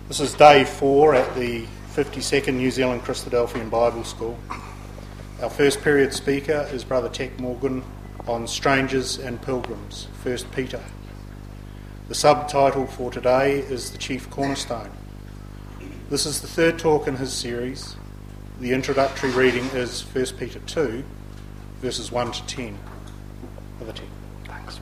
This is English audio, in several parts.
This is day 4 at the 52nd New Zealand Christadelphian Bible School. Our first period speaker is Brother Teck Morgan on Strangers and Pilgrims, 1 Peter. The subtitle for today is The Chief Cornerstone. This is the third talk in his series. The introductory reading is 1 Peter 2, verses 1 to 10. Brother Teck. Thanks.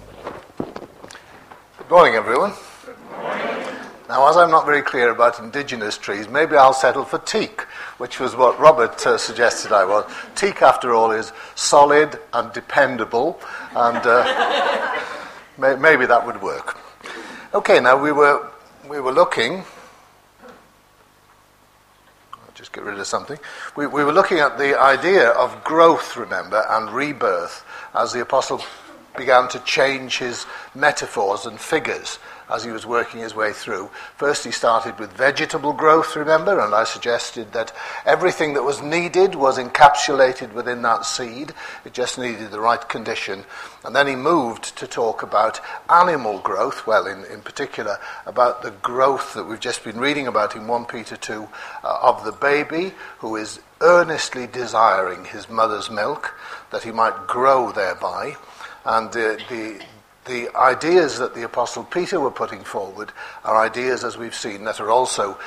Good morning, everyone. Now, as I'm not very clear about indigenous trees, maybe I'll settle for teak, which was what Robert suggested I was. Teak, after all, is solid and dependable, and maybe that would work. Okay, now we were looking. I'll just get rid of something. We were looking at the idea of growth, remember, and rebirth, as the apostle began to change his metaphors and figures as he was working his way through. First he started with vegetable growth, remember, and I suggested that everything that was needed was encapsulated within that seed. It just needed the right condition. And then he moved to talk about animal growth, well, in particular about the growth that we've just been reading about in 1 Peter 2 of the baby who is earnestly desiring his mother's milk, that he might grow thereby. And the ideas that the Apostle Peter were putting forward are ideas, as we've seen, that are also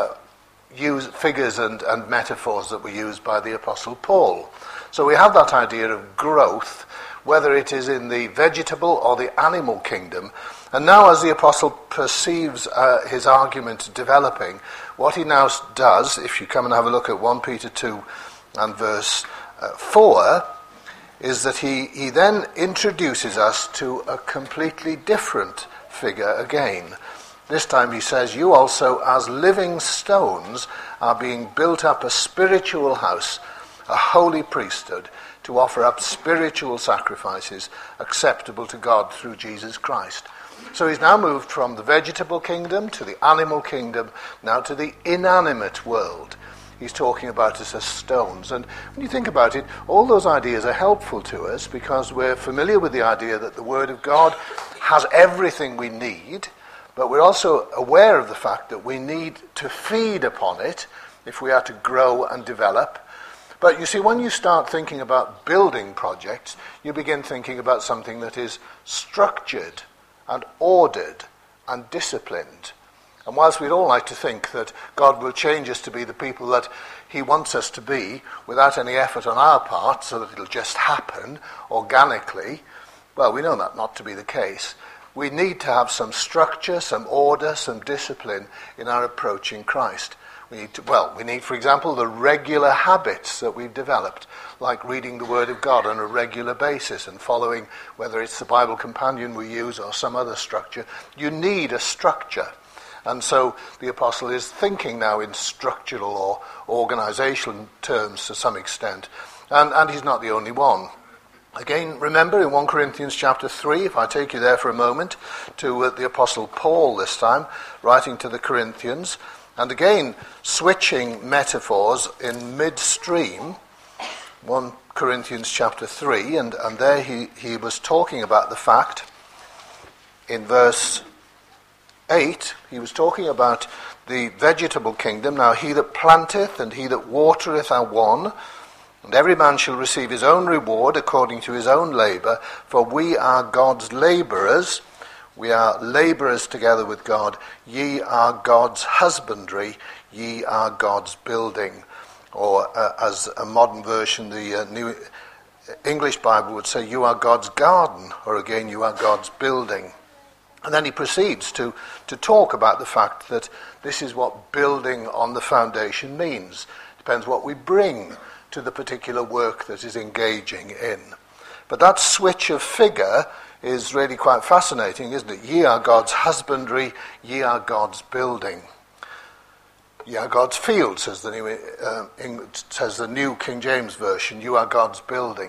figures and metaphors that were used by the Apostle Paul. So we have that idea of growth, whether it is in the vegetable or the animal kingdom. And now as the Apostle perceives his argument developing, what he now does, if you come and have a look at 1 Peter 2 and verse 4, is that he then introduces us to a completely different figure again. This time he says, you also as living stones are being built up a spiritual house, a holy priesthood, to offer up spiritual sacrifices acceptable to God through Jesus Christ. So he's now moved from the vegetable kingdom to the animal kingdom, now to the inanimate world. He's talking about us as stones. And when you think about it, all those ideas are helpful to us because we're familiar with the idea that the Word of God has everything we need, but we're also aware of the fact that we need to feed upon it if we are to grow and develop. But you see, when you start thinking about building projects, you begin thinking about something that is structured and ordered and disciplined. And whilst we'd all like to think that God will change us to be the people that he wants us to be without any effort on our part so that it'll just happen organically, well, we know that not to be the case. We need to have some structure, some order, some discipline in our approach in Christ. We need, for example, the regular habits that we've developed, like reading the Word of God on a regular basis and following, whether it's the Bible Companion we use or some other structure. You need a structure. And so the apostle is thinking now in structural or organizational terms to some extent. And he's not the only one. Again, remember in 1 Corinthians chapter 3, if I take you there for a moment, to the apostle Paul this time, writing to the Corinthians, and again switching metaphors in midstream, 1 Corinthians chapter 3, and there he was talking about the fact in verse 8, he was talking about the vegetable kingdom. Now he that planteth and he that watereth are one, and every man shall receive his own reward according to his own labour, for we are God's labourers. We are labourers together with God. Ye are God's husbandry, ye are God's building. Or as a modern version, the New English Bible would say, you are God's garden, or again, you are God's building. And then he proceeds to talk about the fact that this is what building on the foundation means. Depends what we bring to the particular work that is engaging in. But that switch of figure is really quite fascinating, isn't it? Ye are God's husbandry, ye are God's building. Ye are God's field, says the New King James Version. You are God's building.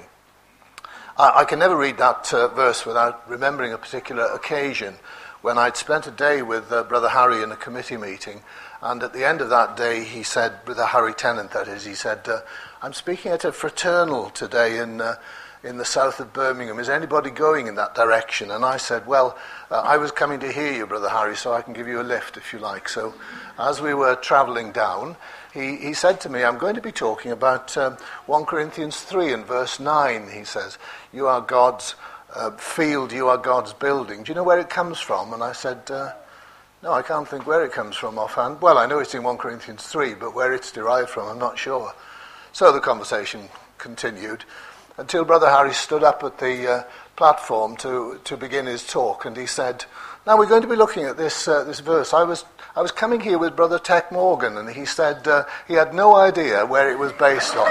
I can never read that verse without remembering a particular occasion when I'd spent a day with Brother Harry in a committee meeting, and at the end of that day he said, Brother Harry Tennant that is, he said, I'm speaking at a fraternal today in in the south of Birmingham. Is anybody going in that direction? And I said, well, I was coming to hear you, Brother Harry, so I can give you a lift if you like. So as we were travelling down, he said to me, I'm going to be talking about 1 Corinthians 3 and verse 9, he says, you are God's field, you are God's building. Do you know where it comes from? And I said, no, I can't think where it comes from offhand. Well, I know it's in 1 Corinthians 3, but where it's derived from, I'm not sure. So the conversation continued until Brother Harry stood up at the platform to begin his talk, and he said, now we're going to be looking at this verse. I was coming here with Brother Tech Morgan, and he said he had no idea where it was based on.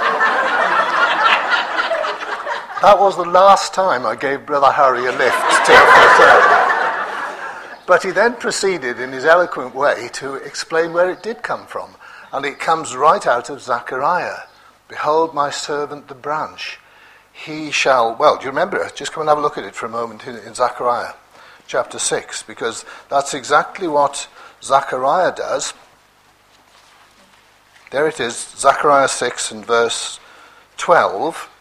That was the last time I gave Brother Harry a lift to a hotel. But he then proceeded in his eloquent way to explain where it did come from. And it comes right out of Zechariah. Behold my servant the branch. He shall... Well, do you remember it? Just come and have a look at it for a moment in Zechariah chapter 6. Because that's exactly what Zechariah does. There it is, Zechariah 6 and verse 12.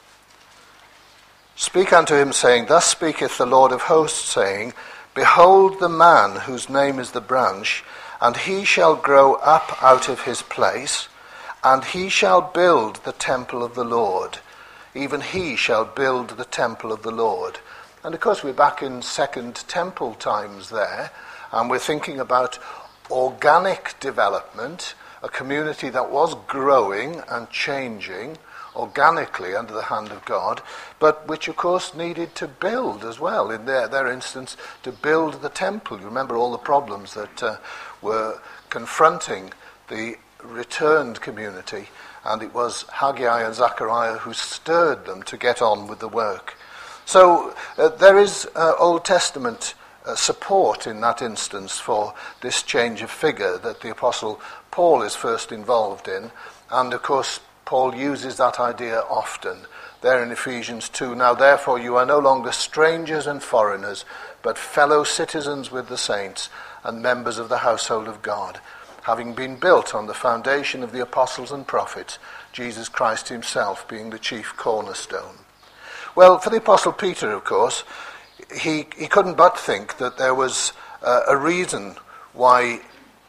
Speak unto him, saying, thus speaketh the Lord of hosts, saying, behold the man whose name is the branch, and he shall grow up out of his place, and he shall build the temple of the Lord. Even he shall build the temple of the Lord. And of course we're back in Second Temple times there, and we're thinking about organic development, a community that was growing and changing organically under the hand of God, but which of course needed to build as well, in their instance, to build the temple. You remember all the problems that were confronting the returned community, and it was Haggai and Zechariah who stirred them to get on with the work. So there is Old Testament support in that instance for this change of figure that the Apostle Paul is first involved in, and of course Paul uses that idea often. There in Ephesians 2, now therefore you are no longer strangers and foreigners, but fellow citizens with the saints and members of the household of God, having been built on the foundation of the apostles and prophets, Jesus Christ himself being the chief cornerstone. Well, for the Apostle Peter, of course, he couldn't but think that there was a reason why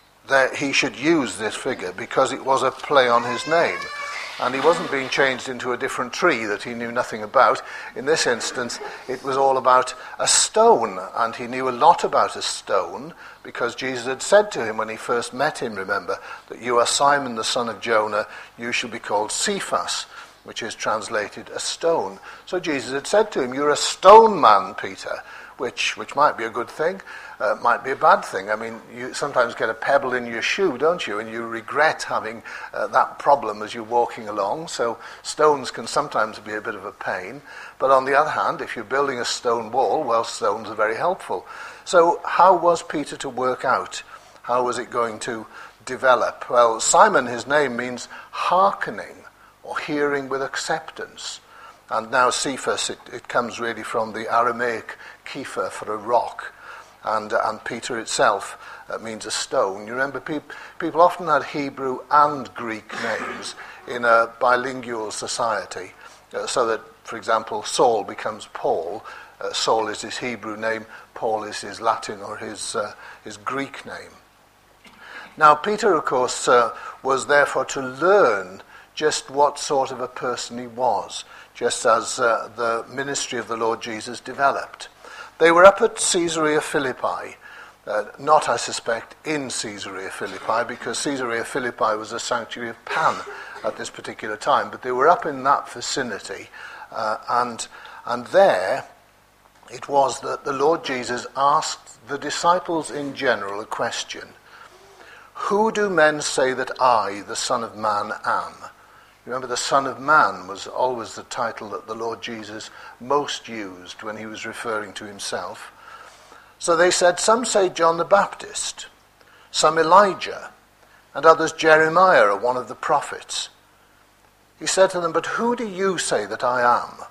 he should use this figure, because it was a play on his name. And he wasn't being changed into a different tree that he knew nothing about. In this instance, it was all about a stone, and he knew a lot about a stone, because Jesus had said to him when he first met him, remember, that you are Simon the son of Jonah, you shall be called Cephas, which is translated a stone. So Jesus had said to him, you're a stone man, Peter, which might be a good thing, might be a bad thing. I mean, you sometimes get a pebble in your shoe, don't you? And you regret having that problem as you're walking along. So stones can sometimes be a bit of a pain. But on the other hand, if you're building a stone wall, well, stones are very helpful. So how was Peter to work out? How was it going to develop? Well, Simon, his name, means hearkening or hearing with acceptance. And now Cephas, it comes really from the Aramaic kepha for a rock. And Peter itself means a stone. You remember, people often had Hebrew and Greek names in a bilingual society. So that, for example, Saul becomes Paul. Saul is his Hebrew name. Paul is his Latin or his Greek name. Now, Peter, of course, was therefore to learn just what sort of a person he was, just as the ministry of the Lord Jesus developed. They were up at Caesarea Philippi, not, I suspect, in Caesarea Philippi, because Caesarea Philippi was a sanctuary of Pan at this particular time, but they were up in that vicinity, and there it was that the Lord Jesus asked the disciples in general a question: who do men say that I, the Son of Man, am? Remember, the Son of Man was always the title that the Lord Jesus most used when he was referring to himself. So they said, some say John the Baptist, some Elijah, and others Jeremiah or one of the prophets. He said to them, but who do you say that I am?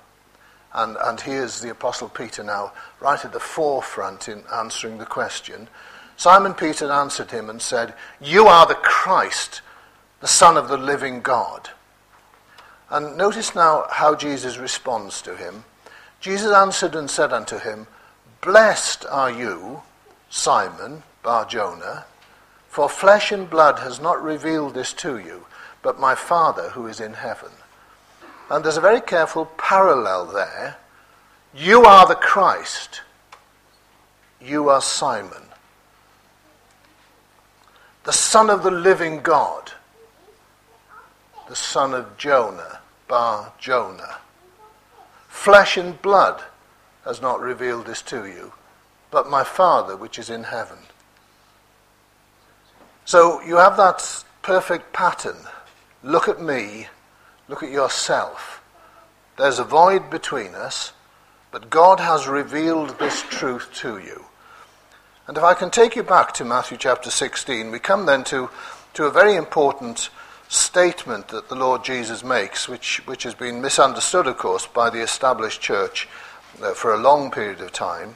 And here's the Apostle Peter now, right at the forefront in answering the question. Simon Peter answered him and said, you are the Christ, the Son of the living God. And notice now how Jesus responds to him. Jesus answered and said unto him, Blessed are you, Simon Bar-Jonah, for flesh and blood has not revealed this to you, but my Father who is in heaven. And there's a very careful parallel there. You are the Christ. You are Simon, the Son of the living God, the son of Jonah, Bar-Jonah. Flesh and blood has not revealed this to you, but my Father which is in heaven. So you have that perfect pattern. Look at me, look at yourself. There's a void between us, but God has revealed this truth to you. And if I can take you back to Matthew chapter 16, we come then to a very important statement that the Lord Jesus makes, which has been misunderstood, of course, by the established church for a long period of time.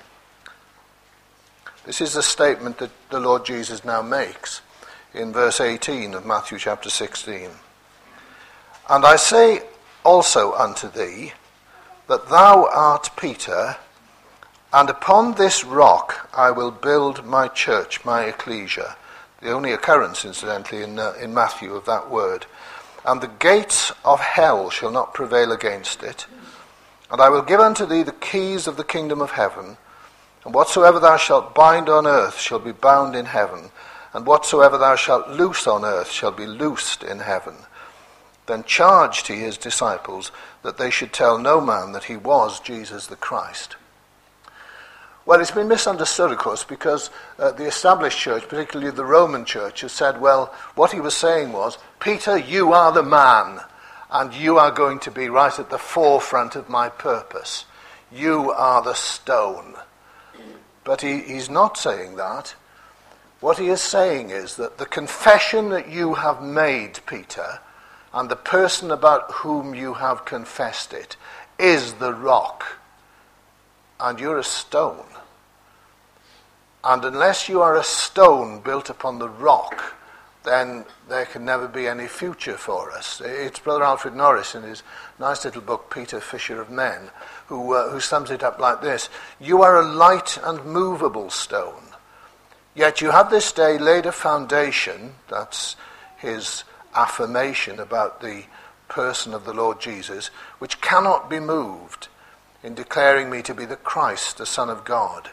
This is the statement that the Lord Jesus now makes in verse 18 of Matthew chapter 16. And I say also unto thee, that thou art Peter, and upon this rock I will build my church, my ecclesia. The only occurrence, incidentally, in Matthew of that word. And the gates of hell shall not prevail against it. And I will give unto thee the keys of the kingdom of heaven. And whatsoever thou shalt bind on earth shall be bound in heaven. And whatsoever thou shalt loose on earth shall be loosed in heaven. Then charged he his disciples that they should tell no man that he was Jesus the Christ. Well, it's been misunderstood, of course, because the established church, particularly the Roman church, has said, well, what he was saying was, Peter, you are the man, and you are going to be right at the forefront of my purpose. You are the stone. But he's not saying that. What he is saying is that the confession that you have made, Peter, and the person about whom you have confessed it, is the rock. And you're a stone. And unless you are a stone built upon the rock, then there can never be any future for us. It's Brother Alfred Norris in his nice little book, Peter, Fisher of Men, who sums it up like this. You are a light and movable stone, yet you have this day laid a foundation, that's his affirmation about the person of the Lord Jesus, which cannot be moved, in declaring me to be the Christ, the Son of God.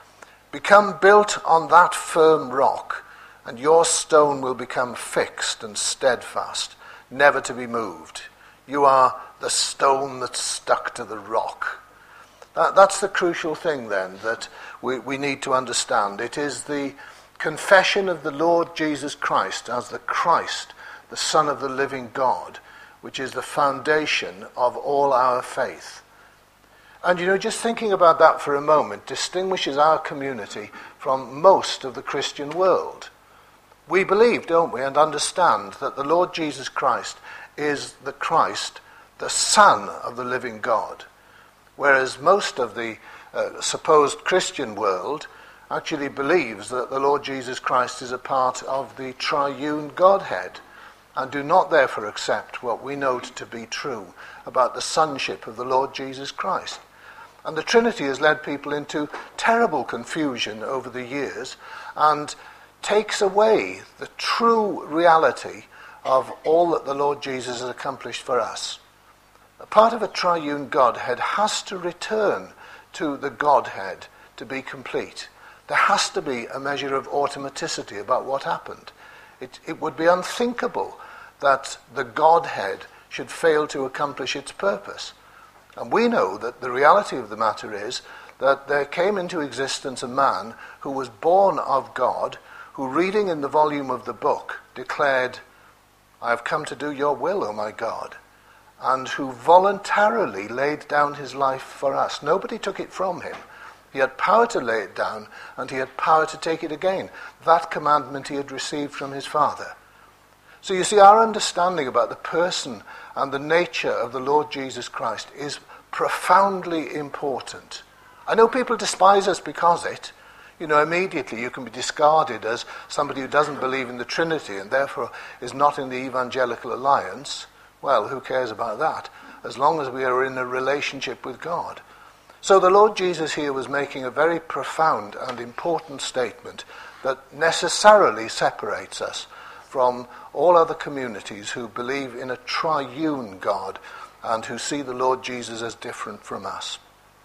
Become built on that firm rock, and your stone will become fixed and steadfast, never to be moved. You are the stone that's stuck to the rock. That's the crucial thing then that we need to understand. It is the confession of the Lord Jesus Christ as the Christ, the Son of the living God, which is the foundation of all our faith. And just thinking about that for a moment distinguishes our community from most of the Christian world. We believe, don't we, and understand that the Lord Jesus Christ is the Christ, the Son of the living God. Whereas most of the supposed Christian world actually believes that the Lord Jesus Christ is a part of the triune Godhead, and do not therefore accept what we know to be true about the sonship of the Lord Jesus Christ. And the Trinity has led people into terrible confusion over the years and takes away the true reality of all that the Lord Jesus has accomplished for us. A part of a triune Godhead has to return to the Godhead to be complete. There has to be a measure of automaticity about what happened. It would be unthinkable that the Godhead should fail to accomplish its purpose. And we know that the reality of the matter is that there came into existence a man who was born of God, who, reading in the volume of the book, declared, I have come to do your will, O my God, and who voluntarily laid down his life for us. Nobody took it from him. He had power to lay it down, and he had power to take it again. That commandment he had received from his Father. So you see, our understanding about the person and the nature of the Lord Jesus Christ is profoundly important. I know people despise us because it. Immediately you can be discarded as somebody who doesn't believe in the Trinity and therefore is not in the Evangelical Alliance. Well, who cares about that? As long as we are in a relationship with God. So the Lord Jesus here was making a very profound and important statement that necessarily separates us from all other communities who believe in a triune God and who see the Lord Jesus as different from us.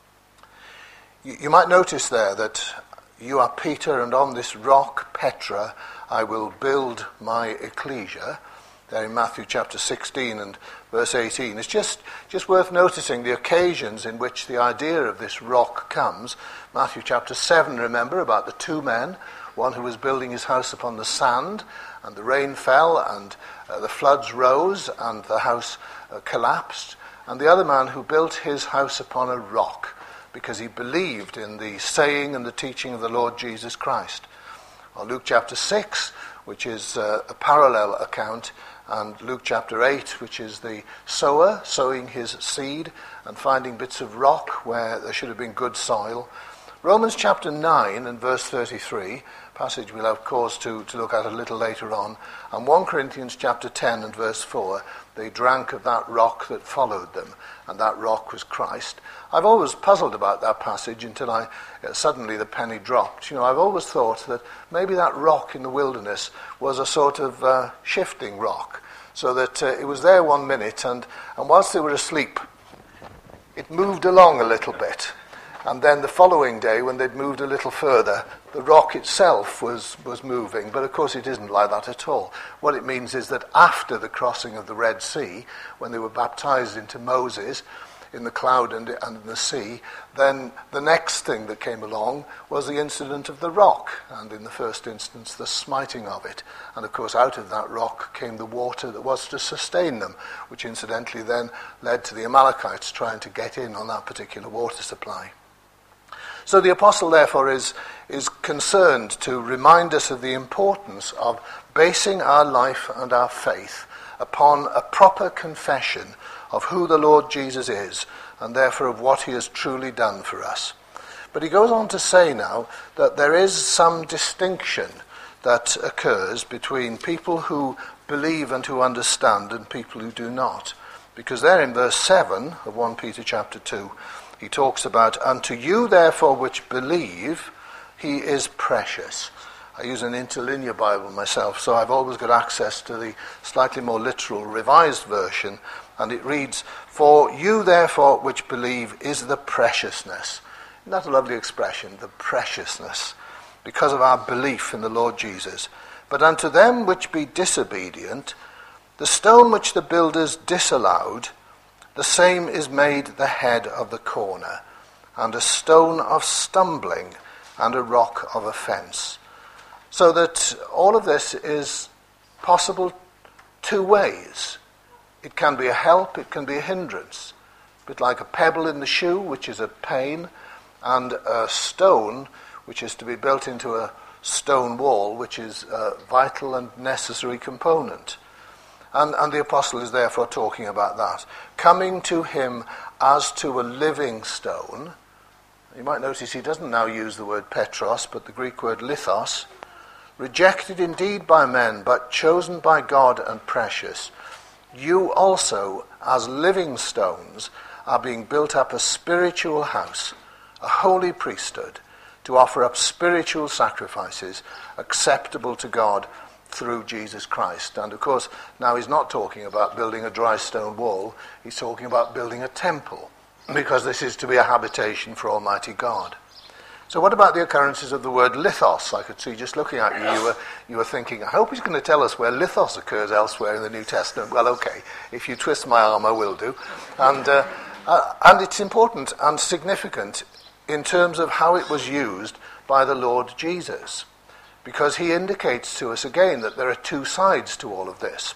You might notice there that you are Peter, and on this rock, Petra, I will build my ecclesia. There in Matthew chapter 16 and verse 18. It's just worth noticing the occasions in which the idea of this rock comes. Matthew chapter 7, remember, about the two men, one who was building his house upon the sand, and the rain fell, and the floods rose, and the house collapsed, and the other man who built his house upon a rock, because he believed in the saying and the teaching of the Lord Jesus Christ. Or Luke chapter 6, which is a parallel account, and Luke chapter 8, which is the sower sowing his seed and finding bits of rock where there should have been good soil. Romans chapter 9 and verse 33, passage we'll have cause to look at a little later on, and 1 Corinthians chapter 10 and verse 4, they drank of that rock that followed them, and that rock was Christ. I've always puzzled about that passage until suddenly the penny dropped. I've always thought that maybe that rock in the wilderness was a sort of shifting rock, so that it was there 1 minute, and whilst they were asleep, it moved along a little bit. And then the following day, when they'd moved a little further, the rock itself was moving. But of course it isn't like that at all. What it means is that after the crossing of the Red Sea, when they were baptized into Moses in the cloud and in the sea, then the next thing that came along was the incident of the rock, and in the first instance the smiting of it. And of course out of that rock came the water that was to sustain them, which incidentally then led to the Amalekites trying to get in on that particular water supply. So the apostle, therefore, is concerned to remind us of the importance of basing our life and our faith upon a proper confession of who the Lord Jesus is, and therefore of what he has truly done for us. But he goes on to say now that there is some distinction that occurs between people who believe and who understand and people who do not. Because there in verse 7 of 1 Peter chapter 2, he talks about, unto you therefore which believe, he is precious. I use an interlinear Bible myself, so I've always got access to the slightly more literal revised version, and it reads, for you therefore which believe is the preciousness. Isn't that a lovely expression, the preciousness, because of our belief in the Lord Jesus. But unto them which be disobedient, the stone which the builders disallowed, the same is made the head of the corner, and a stone of stumbling, and a rock of offence. So that all of this is possible two ways. It can be a help, it can be a hindrance. A bit like a pebble in the shoe, which is a pain, and a stone, which is to be built into a stone wall, which is a vital and necessary component. And the apostle is therefore talking about that. Coming to him as to a living stone. You might notice he doesn't now use the word Petros, but the Greek word lithos. Rejected indeed by men, but chosen by God and precious. You also, as living stones, are being built up a spiritual house, a holy priesthood, to offer up spiritual sacrifices acceptable to God through Jesus Christ. And of course, now he's not talking about building a dry stone wall, he's talking about building a temple, because this is to be a habitation for Almighty God. So what about the occurrences of the word lithos? I could see just looking at you were thinking, I hope he's going to tell us where lithos occurs elsewhere in the New Testament. Well, okay, if you twist my arm, I will do. And it's important and significant in terms of how it was used by the Lord Jesus, because he indicates to us again that there are two sides to all of this.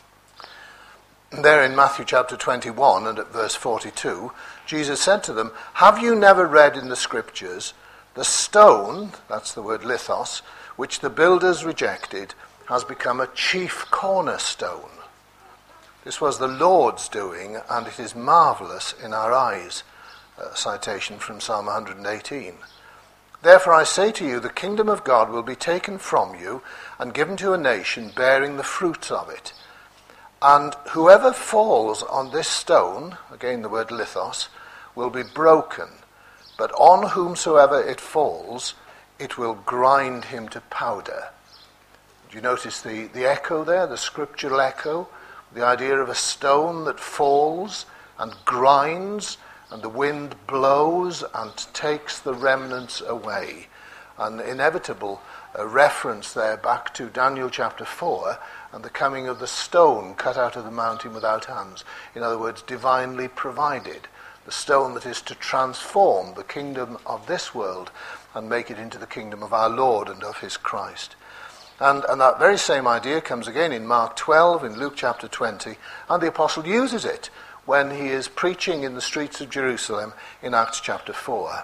There in Matthew chapter 21 and at verse 42, Jesus said to them, have you never read in the scriptures, the stone, that's the word lithos, which the builders rejected, has become a chief cornerstone. This was the Lord's doing, and it is marvellous in our eyes. Citation from Psalm 118. Therefore I say to you, the kingdom of God will be taken from you and given to a nation bearing the fruit of it. And whoever falls on this stone, again the word lithos, will be broken, but on whomsoever it falls, it will grind him to powder. Do you notice the echo there, the scriptural echo? The idea of a stone that falls and grinds, and the wind blows and takes the remnants away. An inevitable reference there back to Daniel chapter 4 and the coming of the stone cut out of the mountain without hands. In other words, divinely provided. The stone that is to transform the kingdom of this world and make it into the kingdom of our Lord and of his Christ. And that very same idea comes again in Mark 12, in Luke chapter 20, and the apostle uses it when he is preaching in the streets of Jerusalem in Acts chapter 4.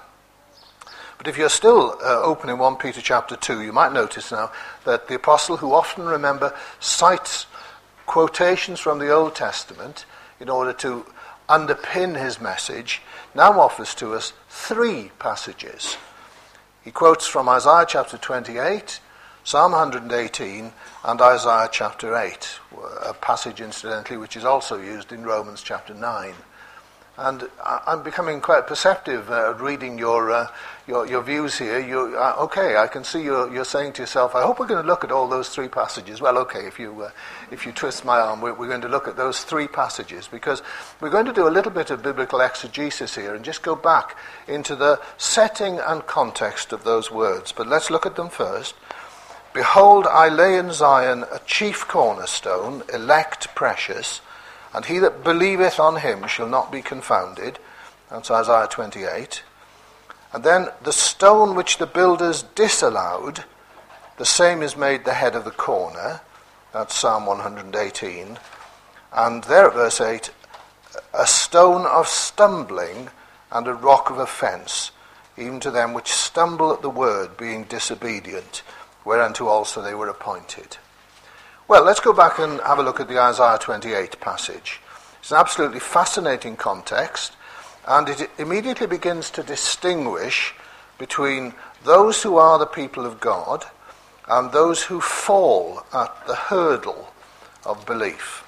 But if you're still open in 1 Peter chapter 2, you might notice now that the apostle, who often, remember, cites quotations from the Old Testament in order to underpin his message, now offers to us 3 passages. He quotes from Isaiah chapter 28, Psalm 118, and Isaiah chapter 8, a passage, incidentally, which is also used in Romans chapter 9. And I'm becoming quite perceptive reading your views here. Okay, I can see you're saying to yourself, I hope we're going to look at all those 3 passages. Well, okay, if you twist my arm, we're going to look at those 3 passages, because we're going to do a little bit of biblical exegesis here and just go back into the setting and context of those words. But let's look at them first. Behold, I lay in Zion a chief cornerstone, elect, precious, and he that believeth on him shall not be confounded. That's Isaiah 28. And then the stone which the builders disallowed, the same is made the head of the corner. That's Psalm 118. And there at verse 8, a stone of stumbling and a rock of offence, even to them which stumble at the word, being disobedient, whereunto also they were appointed. Well, let's go back and have a look at the Isaiah 28 passage. It's an absolutely fascinating context, and it immediately begins to distinguish between those who are the people of God and those who fall at the hurdle of belief.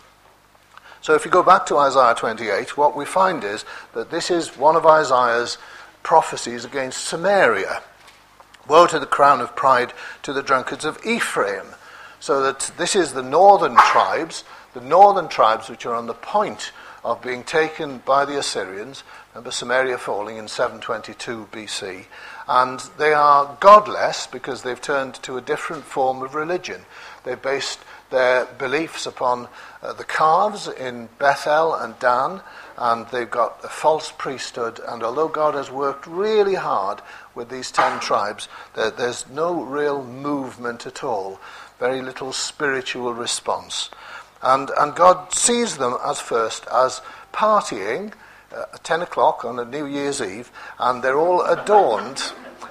So if you go back to Isaiah 28, what we find is that this is one of Isaiah's prophecies against Samaria. Woe to the crown of pride to the drunkards of Ephraim. So that this is the northern tribes which are on the point of being taken by the Assyrians. Remember Samaria falling in 722 BC. And they are godless because they've turned to a different form of religion. They've based their beliefs upon the calves in Bethel and Dan, and they've got a false priesthood. And although God has worked really hard with these 10 tribes, there's no real movement at all. Very little spiritual response. And God sees them as partying at 10 o'clock on a New Year's Eve, and they're all adorned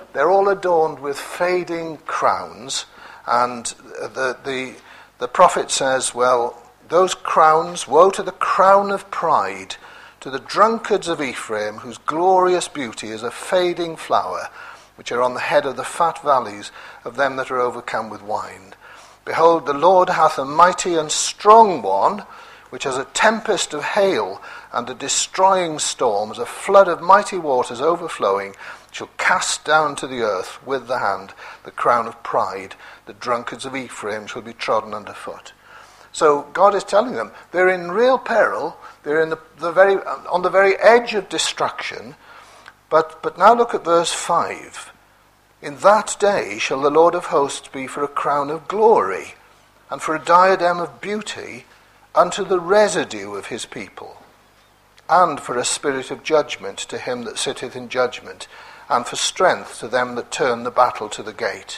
with fading crowns. And the prophet says, well, those crowns, woe to the crown of pride, to the drunkards of Ephraim, whose glorious beauty is a fading flower, which are on the head of the fat valleys of them that are overcome with wine. Behold, the Lord hath a mighty and strong one, which has a tempest of hail and a destroying storm, as a flood of mighty waters overflowing, shall cast down to the earth with the hand the crown of pride. The drunkards of Ephraim shall be trodden underfoot. So God is telling them they're in real peril. They're on the very edge of destruction. But now look at verse 5. In that day shall the Lord of hosts be for a crown of glory, and for a diadem of beauty unto the residue of his people, and for a spirit of judgment to him that sitteth in judgment, and for strength to them that turn the battle to the gate.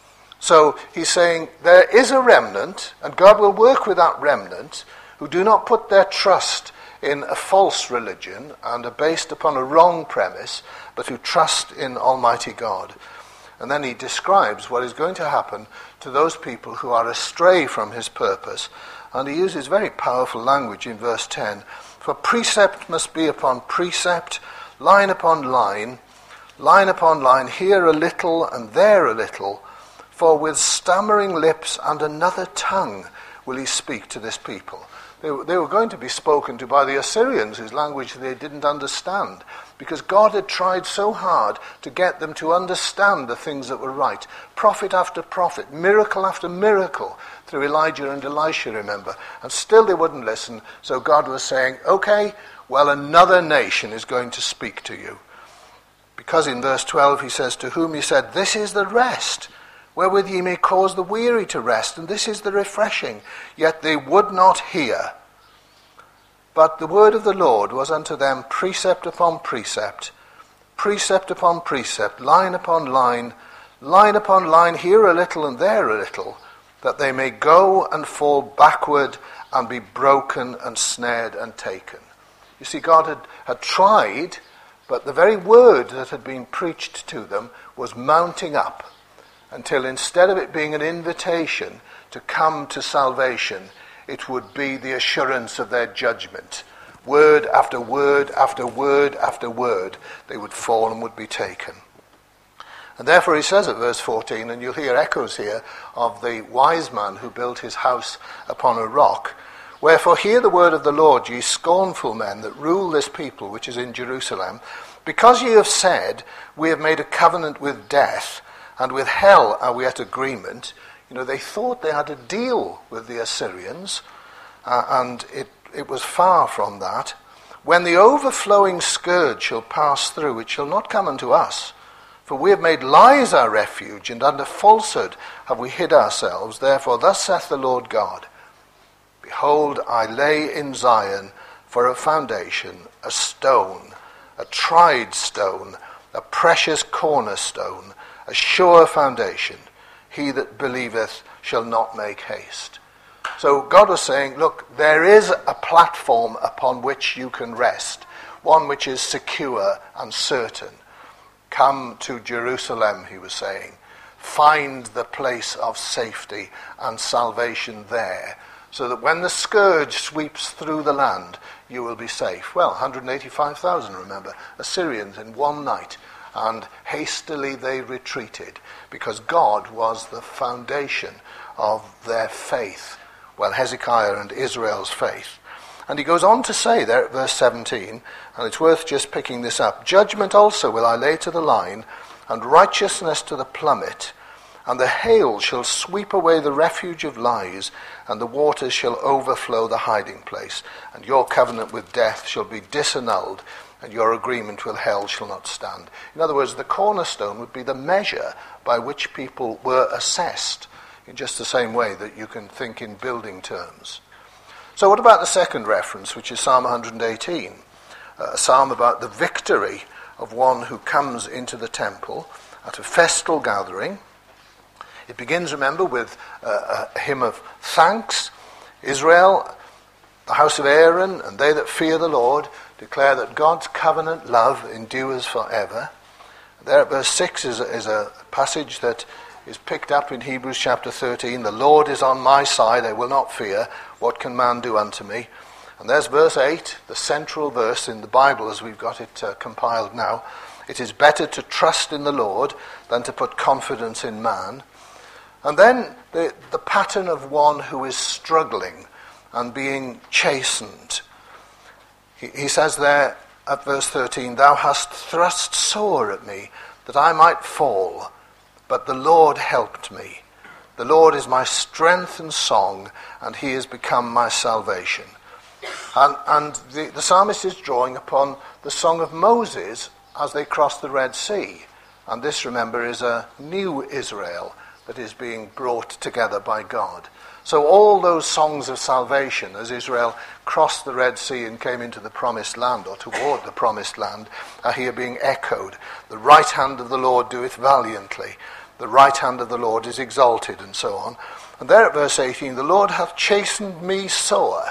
So he's saying there is a remnant, and God will work with that remnant, who do not put their trust in a false religion and are based upon a wrong premise, but who trust in Almighty God. And then he describes what is going to happen to those people who are astray from his purpose. And he uses very powerful language in verse 10. For precept must be upon precept, line upon line upon line, here a little and there a little. For with stammering lips and another tongue will he speak to this people. They were going to be spoken to by the Assyrians, whose language they didn't understand, because God had tried so hard to get them to understand the things that were right. Prophet after prophet, miracle after miracle, through Elijah and Elisha, remember. And still they wouldn't listen, so God was saying, okay, well, another nation is going to speak to you. Because in verse 12 he says, to whom he said, this is the rest, wherewith ye may cause the weary to rest, and this is the refreshing. Yet they would not hear. But the word of the Lord was unto them precept upon precept, precept upon precept, line upon line upon line, here a little and there a little, that they may go and fall backward and be broken and snared and taken. You see, God had tried, but the very word that had been preached to them was mounting up, until instead of it being an invitation to come to salvation, it would be the assurance of their judgment. Word after word after word after word, they would fall and would be taken. And therefore he says at verse 14, and you'll hear echoes here of the wise man who built his house upon a rock, wherefore hear the word of the Lord, ye scornful men that rule this people which is in Jerusalem, because ye have said, we have made a covenant with death, and with hell are we at agreement. You know, they thought they had a deal with the Assyrians, and it was far from that. When the overflowing scourge shall pass through, it shall not come unto us. For we have made lies our refuge, and under falsehood have we hid ourselves. Therefore thus saith the Lord God, behold, I lay in Zion for a foundation, a stone, a tried stone, a precious cornerstone, a sure foundation. He that believeth shall not make haste. So God was saying, look, there is a platform upon which you can rest, one which is secure and certain. Come to Jerusalem, he was saying. Find the place of safety and salvation there, so that when the scourge sweeps through the land, you will be safe. Well, 185,000, remember, Assyrians in one night, and hastily they retreated, because God was the foundation of their faith. Well, Hezekiah and Israel's faith. And he goes on to say there at verse 17, and it's worth just picking this up, judgment also will I lay to the line, and righteousness to the plummet, and the hail shall sweep away the refuge of lies, and the waters shall overflow the hiding place, and your covenant with death shall be disannulled, and your agreement with hell shall not stand. In other words, the cornerstone would be the measure by which people were assessed, in just the same way that you can think in building terms. So what about the second reference, which is Psalm 118, a psalm about the victory of one who comes into the temple at a festal gathering? It begins, remember, with a hymn of thanks. Israel, the house of Aaron, and they that fear the Lord, declare that God's covenant love endures forever. There at verse 6 is a passage that is picked up in Hebrews chapter 13. The Lord is on my side, I will not fear. What can man do unto me? And there's verse 8, the central verse in the Bible as we've got it compiled now. It is better to trust in the Lord than to put confidence in man. And then the pattern of one who is struggling and being chastened. He says there at verse 13, thou hast thrust sore at me, that I might fall, but the Lord helped me. The Lord is my strength and song, and he has become my salvation. And the psalmist is drawing upon the song of Moses as they crossed the Red Sea. And this, remember, is a new Israel that is being brought together by God. So all those songs of salvation as Israel crossed the Red Sea and came into the promised land, or toward the promised land, are here being echoed. The right hand of the Lord doeth valiantly. The right hand of the Lord is exalted, and so on. And there at verse 18, the Lord hath chastened me sore,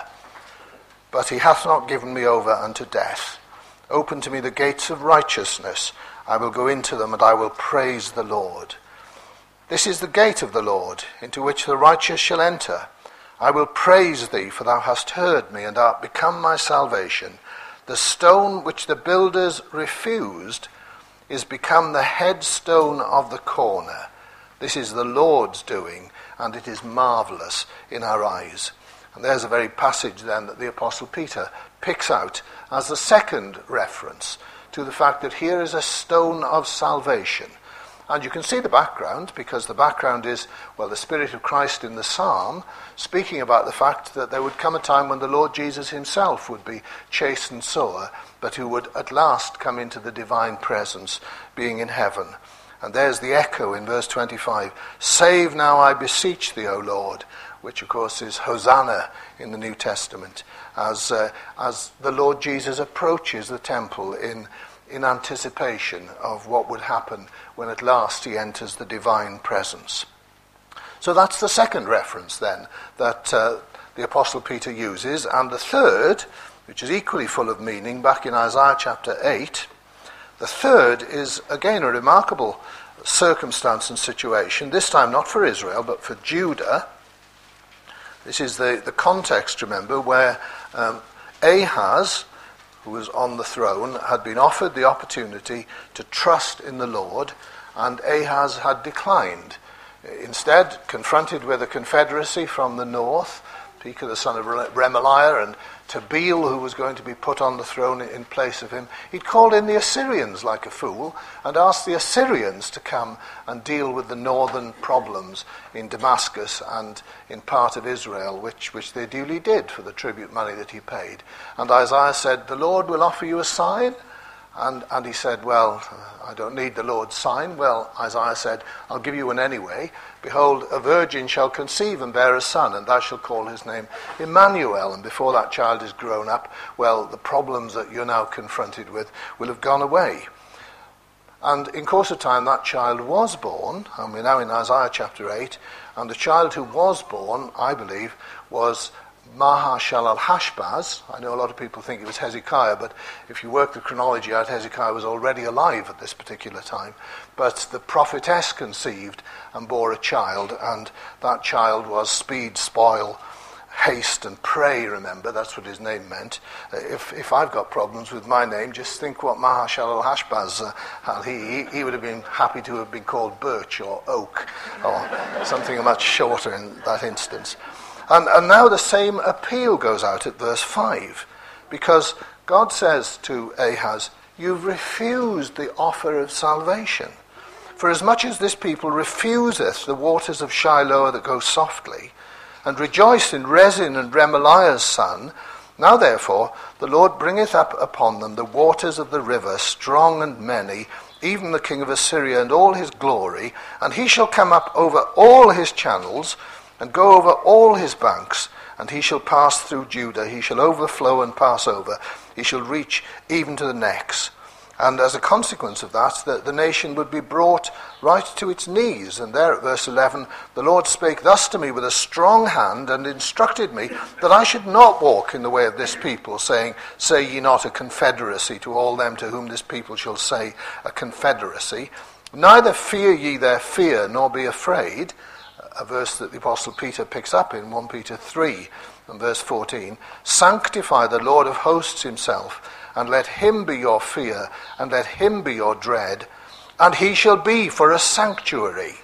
but he hath not given me over unto death. Open to me the gates of righteousness. I will go into them, and I will praise the Lord. This is the gate of the Lord, into which the righteous shall enter. I will praise thee, for thou hast heard me, and art become my salvation. The stone which the builders refused is become the headstone of the corner. This is the Lord's doing, and it is marvellous in our eyes. And there's a very passage then that the Apostle Peter picks out as the second reference to the fact that here is a stone of salvation. And you can see the background, because the background is, well, the Spirit of Christ in the psalm, speaking about the fact that there would come a time when the Lord Jesus himself would be chastened sore, but who would at last come into the divine presence, being in heaven. And there's the echo in verse 25, "Save now, I beseech thee, O Lord," which of course is Hosanna in the New Testament, as the Lord Jesus approaches the temple in anticipation of what would happen when at last he enters the divine presence. So that's the second reference then that the Apostle Peter uses. And the third, which is equally full of meaning, back in Isaiah chapter 8, the third is again a remarkable circumstance and situation, this time not for Israel but for Judah. This is the context, remember, where Ahaz, who was on the throne, had been offered the opportunity to trust in the Lord, and Ahaz had declined. Instead, confronted with a confederacy from the north, Pekah the son of Remaliah, and Tabeel, who was going to be put on the throne in place of him, he'd called in the Assyrians like a fool and asked the Assyrians to come and deal with the northern problems in Damascus and in part of Israel, which they duly did for the tribute money that he paid. And Isaiah said, "The Lord will offer you a sign." And he said, "Well, I don't need the Lord's sign." Well, Isaiah said, "I'll give you one anyway. Behold, a virgin shall conceive and bear a son, and thou shalt call his name Emmanuel. And before that child is grown up, well, the problems that you're now confronted with will have gone away." And in course of time, that child was born, and we're now in Isaiah chapter 8, and the child who was born, I believe, was Maher-shalal-Hash-baz. I know a lot of people think it was Hezekiah, but if you work the chronology out, Hezekiah was already alive at this particular time. But the prophetess conceived and bore a child, and that child was speed, spoil, haste and pray, remember, that's what his name meant. If I've got problems with my name, just think what Maher-shalal-Hash-baz had. He would have been happy to have been called Birch or Oak, or something much shorter in that instance. And now the same appeal goes out at verse 5, because God says to Ahaz, "You've refused the offer of salvation. For as much as this people refuseth the waters of Shiloah that go softly, and rejoiced in Rezin and Remaliah's son, now therefore the Lord bringeth up upon them the waters of the river, strong and many, even the king of Assyria and all his glory, and he shall come up over all his channels, and go over all his banks, and he shall pass through Judah, he shall overflow and pass over, he shall reach even to the necks." And as a consequence of that, the nation would be brought right to its knees. And there at verse 11, "The Lord spake thus to me with a strong hand, and instructed me that I should not walk in the way of this people, saying, Say ye not a confederacy to all them to whom this people shall say a confederacy. Neither fear ye their fear, nor be afraid." A verse that the Apostle Peter picks up in 1 Peter 3 and verse 14. "Sanctify the Lord of hosts himself, and let him be your fear, and let him be your dread, and he shall be for a sanctuary,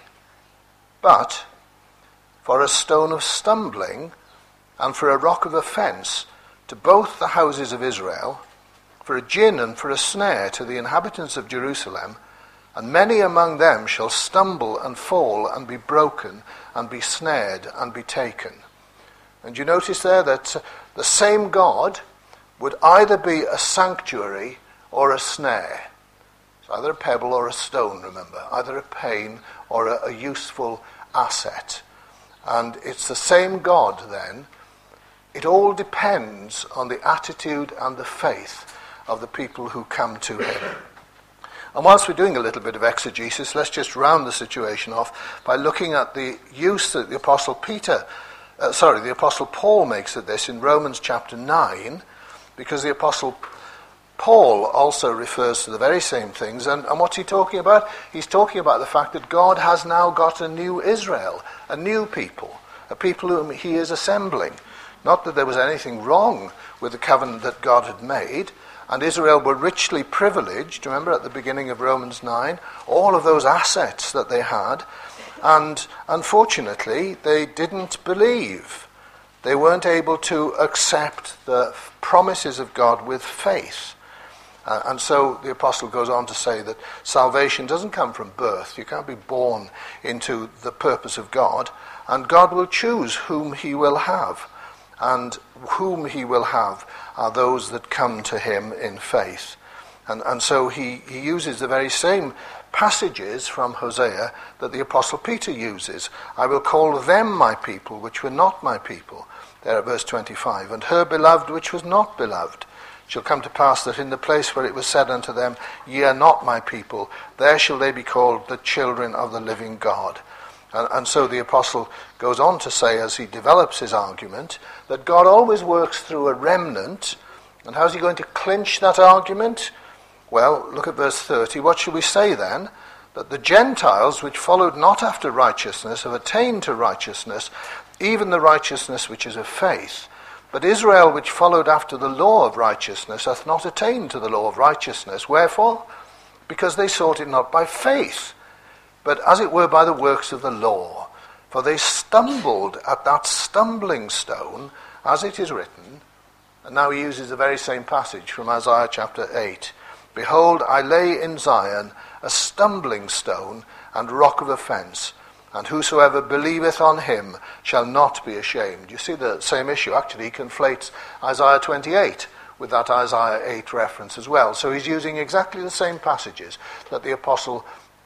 but for a stone of stumbling, and for a rock of offence to both the houses of Israel, for a gin and for a snare to the inhabitants of Jerusalem, and many among them shall stumble and fall and be broken and be snared and be taken." And you notice there that the same God would either be a sanctuary or a snare. It's either a pebble or a stone, remember, either a pain or a useful asset. And it's the same God then. It all depends on the attitude and the faith of the people who come to him. And whilst we're doing a little bit of exegesis, let's just round the situation off by looking at the use that the Apostle Paul makes of this in Romans chapter 9, because the Apostle Paul also refers to the very same things. And what's he talking about? He's talking about the fact that God has now got a new Israel, a new people, a people whom he is assembling. Not that there was anything wrong with the covenant that God had made, and Israel were richly privileged, remember at the beginning of Romans 9, all of those assets that they had, And unfortunately, they didn't believe. They weren't able to accept the promises of God with faith. And so the apostle goes on to say that salvation doesn't come from birth. You can't be born into the purpose of God. And God will choose whom he will have. And whom he will have are those that come to him in faith. And so he uses the very same passages from Hosea that the apostle Peter uses. I will call them my people, which were not my people. There at verse 25. And her beloved, which was not beloved. It shall come to pass that in the place where it was said unto them, Ye are not my people, there shall they be called the children of the living God. And so the apostle goes on to say, as he develops his argument, that God always works through a remnant. And how's he going to clinch that argument? Well, look at verse 30. What shall we say then? That the Gentiles, which followed not after righteousness, have attained to righteousness, even the righteousness which is of faith. But Israel, which followed after the law of righteousness, hath not attained to the law of righteousness. Wherefore? Because they sought it not by faith, but as it were by the works of the law. For they stumbled at that stumbling stone, as it is written. And now he uses the very same passage from Isaiah chapter 8. Behold, I lay in Zion a stumbling stone and rock of offence, and whosoever believeth on him shall not be ashamed. You see the same issue. Actually, he conflates Isaiah 28 with that Isaiah 8 reference as well. So he's using exactly the same passages that the apostle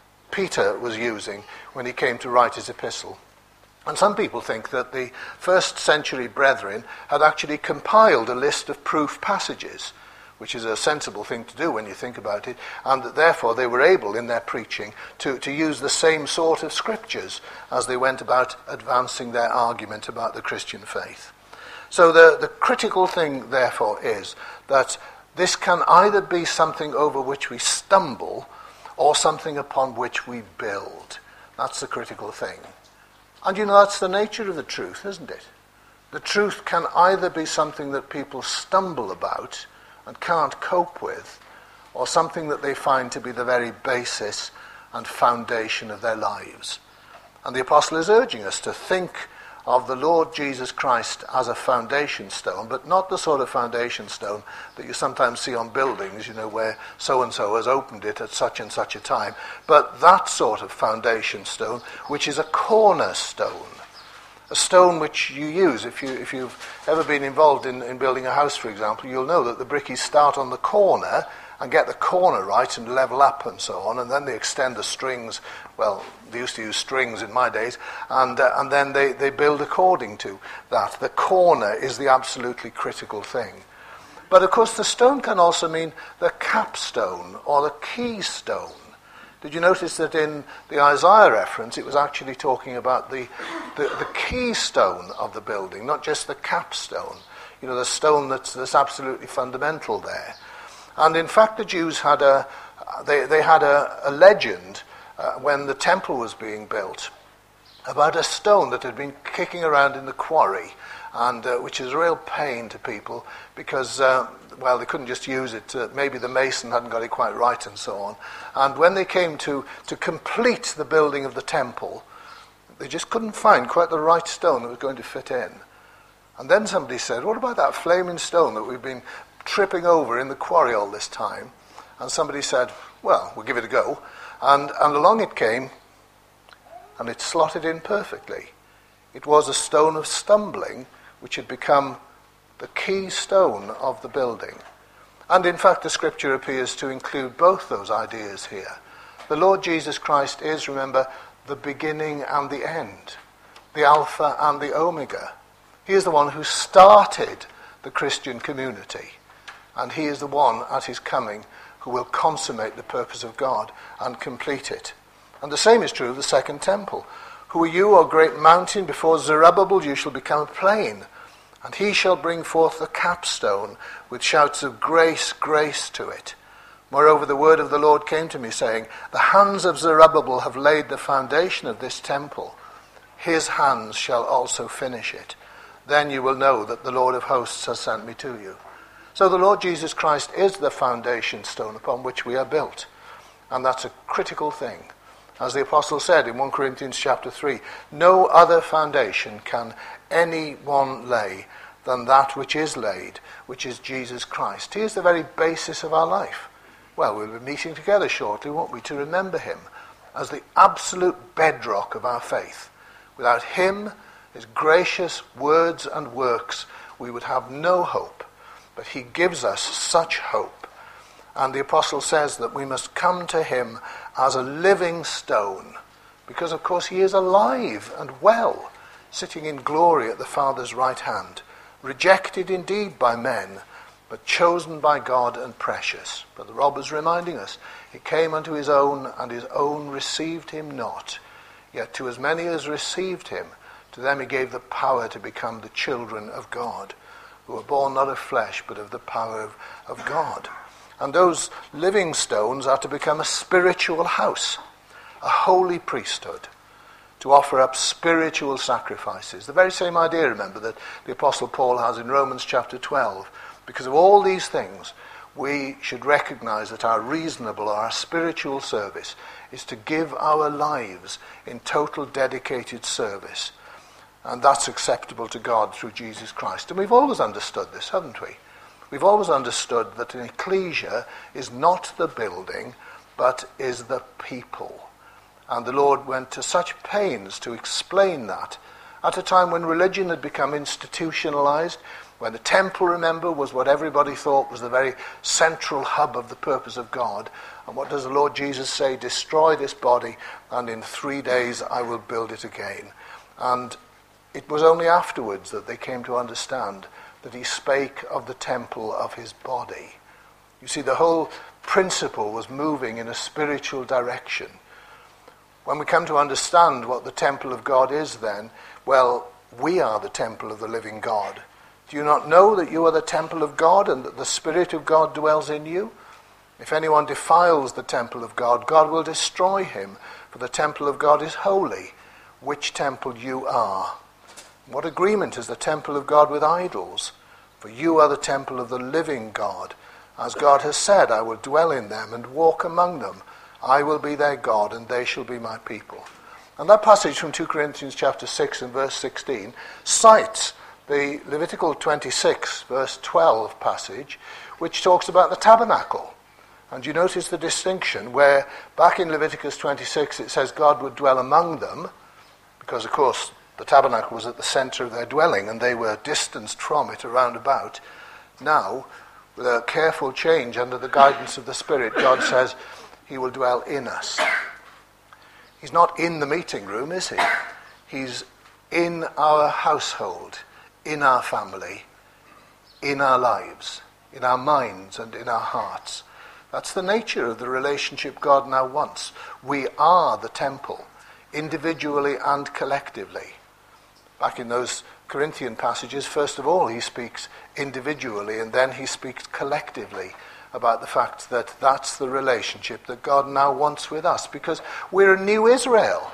Peter was using when he came to write his epistle. And some people think that the first century brethren had actually compiled a list of proof passages, which is a sensible thing to do when you think about it, and that therefore they were able in their preaching to use the same sort of scriptures as they went about advancing their argument about the Christian faith. So the critical thing therefore is that this can either be something over which we stumble or something upon which we build. That's the critical thing. And you know, that's the nature of the truth, isn't it? The truth can either be something that people stumble about and can't cope with, or something that they find to be the very basis and foundation of their lives. And the apostle is urging us to think of the Lord Jesus Christ as a foundation stone, but not the sort of foundation stone that you sometimes see on buildings, you know, where so-and-so has opened it at such and such a time, but that sort of foundation stone, which is a cornerstone. A stone which you use, if you've ever been involved in building a house, for example, you'll know that the brickies start on the corner and get the corner right and level up and so on, and then they extend the strings. Well, they used to use strings in my days, and then they build according to that. The corner is the absolutely critical thing. But of course the stone can also mean the capstone or the keystone. Did you notice that in the Isaiah reference it was actually talking about the keystone of the building, not just the capstone, you know, the stone that's absolutely fundamental there. And in fact the Jews had a legend when the temple was being built about a stone that had been kicking around in the quarry, and which is a real pain to people because they couldn't just use it. Maybe the mason hadn't got it quite right and so on. And when they came to complete the building of the temple, they just couldn't find quite the right stone that was going to fit in. And then somebody said, what about that flaming stone that we've been tripping over in the quarry all this time? And somebody said, well, we'll give it a go. And along it came, and it slotted in perfectly. It was a stone of stumbling, which had become the keystone of the building. And in fact, the scripture appears to include both those ideas here. The Lord Jesus Christ is, remember, the beginning and the end, the Alpha and the Omega. He is the one who started the Christian community, and he is the one at his coming who will consummate the purpose of God and complete it. And the same is true of the second temple. Who are you, O great mountain? Before Zerubbabel you shall become a plain, and he shall bring forth the capstone with shouts of grace, grace to it. Moreover, the word of the Lord came to me, saying, the hands of Zerubbabel have laid the foundation of this temple. His hands shall also finish it. Then you will know that the Lord of hosts has sent me to you. So the Lord Jesus Christ is the foundation stone upon which we are built. And that's a critical thing. As the apostle said in 1 Corinthians chapter 3, no other foundation can anyone lay than that which is laid, which is Jesus Christ. He is the very basis of our life. Well, we'll be meeting together shortly, won't we, to remember him as the absolute bedrock of our faith. Without him, his gracious words and works, we would have no hope. But he gives us such hope. And the apostle says that we must come to him as a living stone, because of course he is alive and well, sitting in glory at the Father's right hand, rejected indeed by men, but chosen by God and precious. Brother Rob was reminding us, he came unto his own, and his own received him not. Yet to as many as received him, to them he gave the power to become the children of God, who are born not of flesh, but of the power of God. And those living stones are to become a spiritual house, a holy priesthood, to offer up spiritual sacrifices. The very same idea, remember, that the Apostle Paul has in Romans chapter 12. Because of all these things, we should recognize that our reasonable, our spiritual service is to give our lives in total dedicated service. And that's acceptable to God through Jesus Christ. And we've always understood this, haven't we? We've always understood that an ecclesia is not the building, but is the people. And the Lord went to such pains to explain that at a time when religion had become institutionalized, when the temple, remember, was what everybody thought was the very central hub of the purpose of God. And what does the Lord Jesus say? Destroy this body, and in 3 days I will build it again. And it was only afterwards that they came to understand that he spake of the temple of his body. You see, the whole principle was moving in a spiritual direction. When we come to understand what the temple of God is then, well, we are the temple of the living God. Do you not know that you are the temple of God and that the Spirit of God dwells in you? If anyone defiles the temple of God, God will destroy him, for the temple of God is holy, which temple you are. What agreement is the temple of God with idols? For you are the temple of the living God. As God has said, I will dwell in them and walk among them. I will be their God, and they shall be my people. And that passage from 2 Corinthians chapter 6 and verse 16 cites the Levitical 26 verse 12 passage, which talks about the tabernacle. And you notice the distinction where back in Leviticus 26 it says God would dwell among them, because of course the tabernacle was at the center of their dwelling and they were distanced from it around about. Now, with a careful change under the guidance of the Spirit, God says he will dwell in us. He's not in the meeting room, is he? He's in our household, in our family, in our lives, in our minds and in our hearts. That's the nature of the relationship God now wants. We are the temple, individually and collectively. Back in those Corinthian passages, first of all, he speaks individually and then he speaks collectively about the fact that that's the relationship that God now wants with us, because we're a new Israel.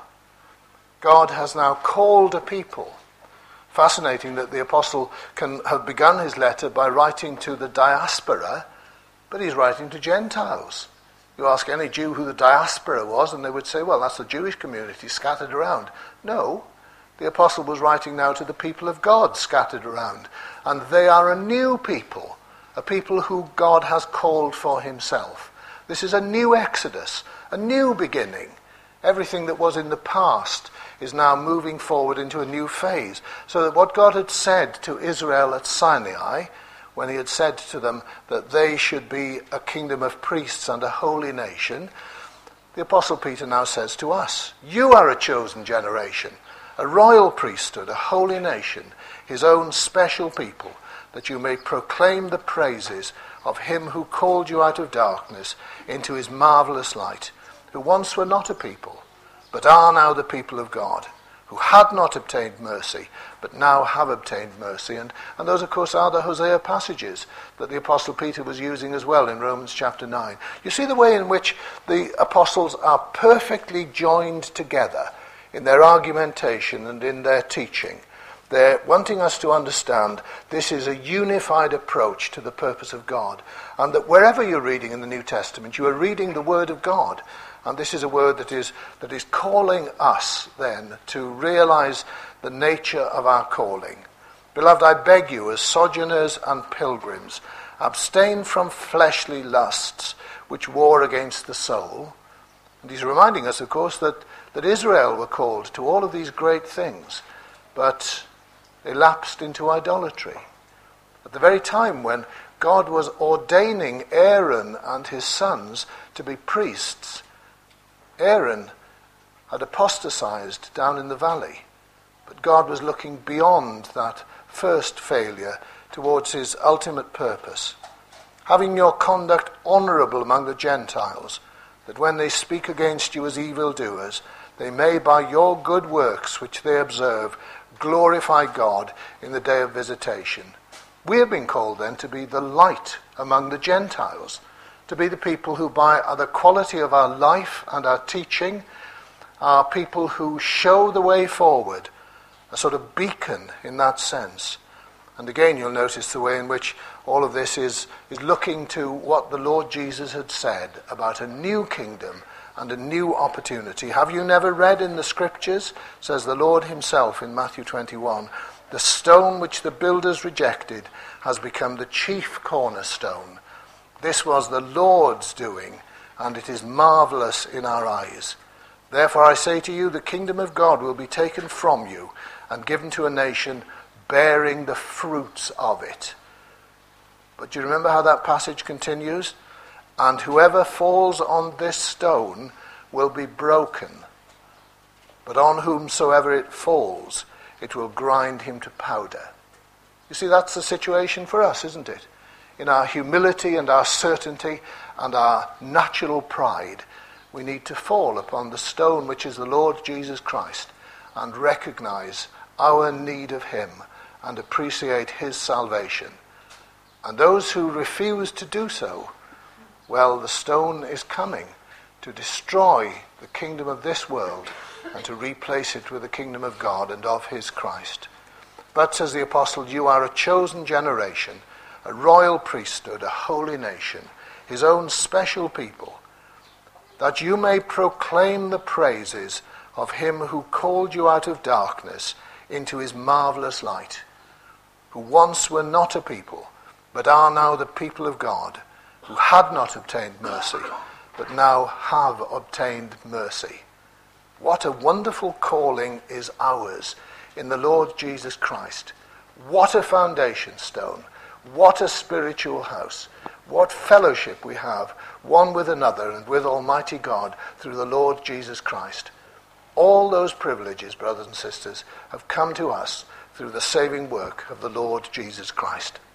God has now called a people. Fascinating that the apostle can have begun his letter by writing to the diaspora, but he's writing to Gentiles. You ask any Jew who the diaspora was, and they would say, well, that's the Jewish community scattered around. No, the apostle was writing now to the people of God scattered around. And they are a new people, a people who God has called for himself. This is a new exodus, a new beginning. Everything that was in the past is now moving forward into a new phase. So that what God had said to Israel at Sinai, when he had said to them that they should be a kingdom of priests and a holy nation, the Apostle Peter now says to us, you are a chosen generation, a royal priesthood, a holy nation, his own special people, that you may proclaim the praises of him who called you out of darkness into his marvelous light, who once were not a people, but are now the people of God, who had not obtained mercy, but now have obtained mercy. And those, of course, are the Hosea passages that the Apostle Peter was using as well in Romans chapter 9. You see the way in which the apostles are perfectly joined together in their argumentation and in their teaching. They're wanting us to understand this is a unified approach to the purpose of God, and that wherever you're reading in the New Testament, you are reading the Word of God. And this is a word that is calling us then to realize the nature of our calling. Beloved, I beg you, as sojourners and pilgrims, abstain from fleshly lusts which war against the soul. And he's reminding us, of course, that Israel were called to all of these great things, but they lapsed into idolatry. At the very time when God was ordaining Aaron and his sons to be priests, Aaron had apostatized down in the valley, but God was looking beyond that first failure towards his ultimate purpose. Having your conduct honourable among the Gentiles, that when they speak against you as evildoers, they may by your good works which they observe glorify God in the day of visitation. We have been called then to be the light among the Gentiles, to be the people who by the quality of our life and our teaching are people who show the way forward, a sort of beacon in that sense. And again you'll notice the way in which all of this is looking to what the Lord Jesus had said about a new kingdom and a new opportunity. Have you never read in the Scriptures, says the Lord himself in Matthew 21, the stone which the builders rejected has become the chief cornerstone. This was the Lord's doing, and it is marvelous in our eyes. Therefore I say to you, the kingdom of God will be taken from you and given to a nation bearing the fruits of it. But do you remember how that passage continues? And whoever falls on this stone will be broken, but on whomsoever it falls, it will grind him to powder. You see, that's the situation for us, isn't it? In our humility and our certainty and our natural pride, we need to fall upon the stone which is the Lord Jesus Christ and recognize our need of him and appreciate his salvation. And those who refuse to do so, well, the stone is coming to destroy the kingdom of this world and to replace it with the kingdom of God and of his Christ. But, says the apostle, you are a chosen generation, a royal priesthood, a holy nation, his own special people, that you may proclaim the praises of him who called you out of darkness into his marvelous light, who once were not a people, but are now the people of God, who had not obtained mercy, but now have obtained mercy. What a wonderful calling is ours in the Lord Jesus Christ. What a foundation stone. What a spiritual house. What fellowship we have, one with another and with Almighty God through the Lord Jesus Christ. All those privileges, brothers and sisters, have come to us through the saving work of the Lord Jesus Christ.